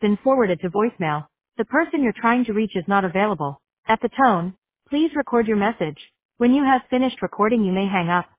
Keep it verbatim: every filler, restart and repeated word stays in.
been forwarded to voicemail. The person you're trying to reach is not available. At the tone, please record your message. When you have finished recording, you may hang up.